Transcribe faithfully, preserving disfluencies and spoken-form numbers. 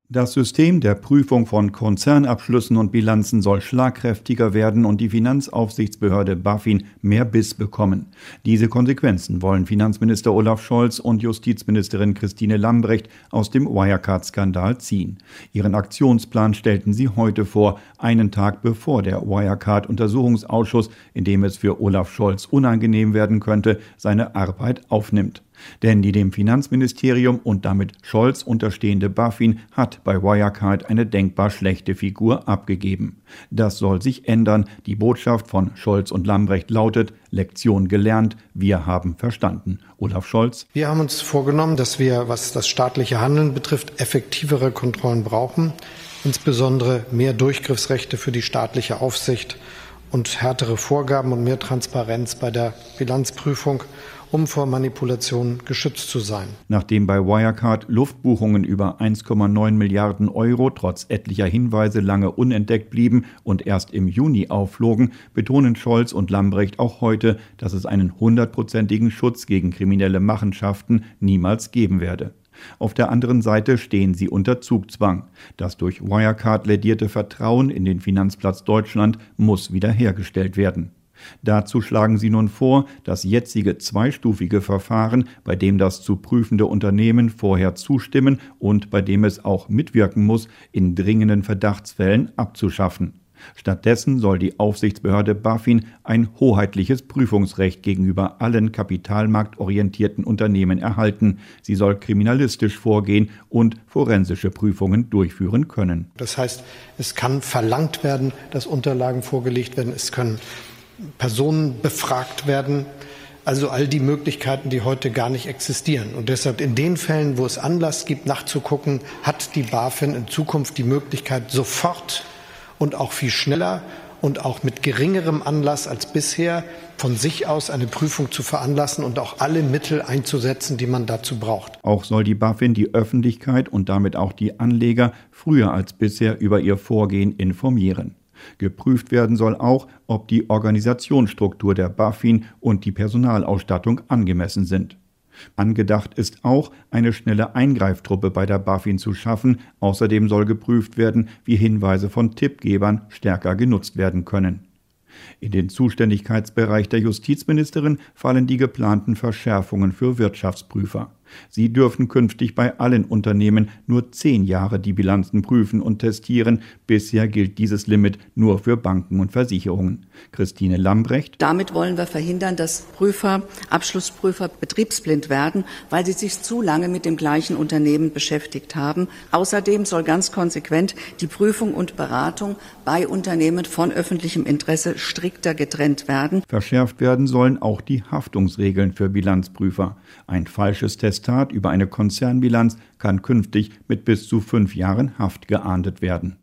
Das System der Prüfung von Konzernabschlüssen und Bilanzen soll schlagkräftiger werden und die Finanzaufsichtsbehörde BaFin mehr Biss bekommen. Diese Konsequenzen wollen Finanzminister Olaf Scholz und Justizministerin Christine Lambrecht aus dem Wirecard-Skandal ziehen. Ihren Aktionsplan stellten sie heute vor, einen Tag bevor der Wirecard-Untersuchungsausschuss, in dem es für Olaf Scholz unangenehm werden könnte, seine Arbeit aufnimmt. Denn die dem Finanzministerium und damit Scholz unterstehende BaFin hat bei Wirecard eine denkbar schlechte Figur abgegeben. Das soll sich ändern. Die Botschaft von Scholz und Lambrecht lautet: Lektion gelernt, wir haben verstanden. Olaf Scholz: Wir haben uns vorgenommen, dass wir, was das staatliche Handeln betrifft, effektivere Kontrollen brauchen, insbesondere mehr Durchgriffsrechte für die staatliche Aufsicht und härtere Vorgaben und mehr Transparenz bei der Bilanzprüfung, um vor Manipulationen geschützt zu sein. Nachdem bei Wirecard Luftbuchungen über eins Komma neun Milliarden Euro trotz etlicher Hinweise lange unentdeckt blieben und erst im Juni aufflogen, betonen Scholz und Lambrecht auch heute, dass es einen hundertprozentigen Schutz gegen kriminelle Machenschaften niemals geben werde. Auf der anderen Seite stehen sie unter Zugzwang. Das durch Wirecard lädierte Vertrauen in den Finanzplatz Deutschland muss wiederhergestellt werden. Dazu schlagen sie nun vor, das jetzige zweistufige Verfahren, bei dem das zu prüfende Unternehmen vorher zustimmen und bei dem es auch mitwirken muss, in dringenden Verdachtsfällen abzuschaffen. Stattdessen soll die Aufsichtsbehörde BaFin ein hoheitliches Prüfungsrecht gegenüber allen kapitalmarktorientierten Unternehmen erhalten. Sie soll kriminalistisch vorgehen und forensische Prüfungen durchführen können. Das heißt, es kann verlangt werden, dass Unterlagen vorgelegt werden, es können Personen befragt werden, also all die Möglichkeiten, die heute gar nicht existieren. Und deshalb in den Fällen, wo es Anlass gibt, nachzugucken, hat die BaFin in Zukunft die Möglichkeit, sofort und auch viel schneller und auch mit geringerem Anlass als bisher von sich aus eine Prüfung zu veranlassen und auch alle Mittel einzusetzen, die man dazu braucht. Auch soll die BaFin die Öffentlichkeit und damit auch die Anleger früher als bisher über ihr Vorgehen informieren. Geprüft werden soll auch, ob die Organisationsstruktur der BaFin und die Personalausstattung angemessen sind. Angedacht ist auch, eine schnelle Eingreiftruppe bei der BaFin zu schaffen. Außerdem soll geprüft werden, wie Hinweise von Tippgebern stärker genutzt werden können. In den Zuständigkeitsbereich der Justizministerin fallen die geplanten Verschärfungen für Wirtschaftsprüfer. Sie dürfen künftig bei allen Unternehmen nur zehn Jahre die Bilanzen prüfen und testieren. Bisher gilt dieses Limit nur für Banken und Versicherungen. Christine Lambrecht: Damit wollen wir verhindern, dass Prüfer, Abschlussprüfer betriebsblind werden, weil sie sich zu lange mit dem gleichen Unternehmen beschäftigt haben. Außerdem soll ganz konsequent die Prüfung und Beratung bei Unternehmen von öffentlichem Interesse strikter getrennt werden. Verschärft werden sollen auch die Haftungsregeln für Bilanzprüfer. Ein falsches Testat über eine Konzernbilanz kann künftig mit bis zu fünf Jahren Haft geahndet werden.